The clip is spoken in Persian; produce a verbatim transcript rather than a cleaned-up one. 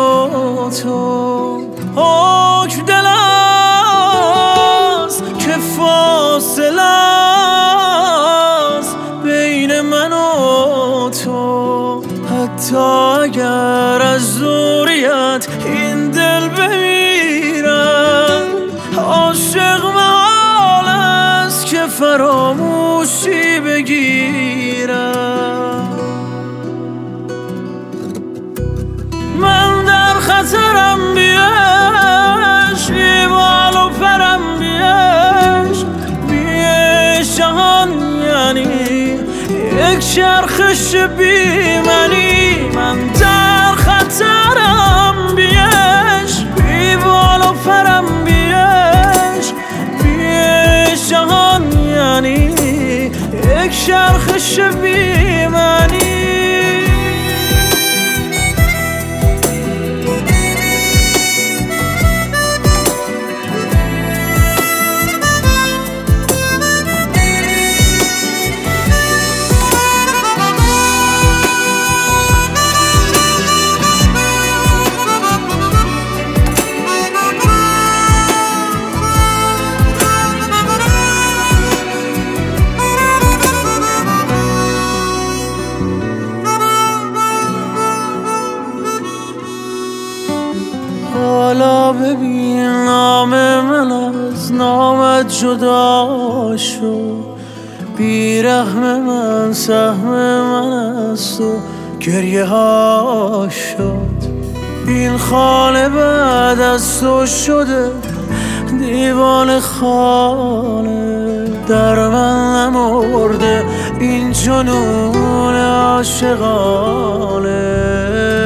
و تو. حکم دل است که فاصله است بین من و تو. حتی اگر از دوریت این دل بمیرد، عاشق محال است که فراموشی بگیرد. من در خطرم، بیش بی بال و پرم، بیش بیش جهان یعنی یک چرخش بی منی. من در خطرم، بیش بی بال و پرم، بیش بیش جهان یعنی یک چرخش بی منی. حالا ببین نام من از نامت جدا شد. بیرحم من سهم من است و گریه ها شد. این خانه بعد از تو شده دیوان خانه. در من نمرده این جنون عاشقانه.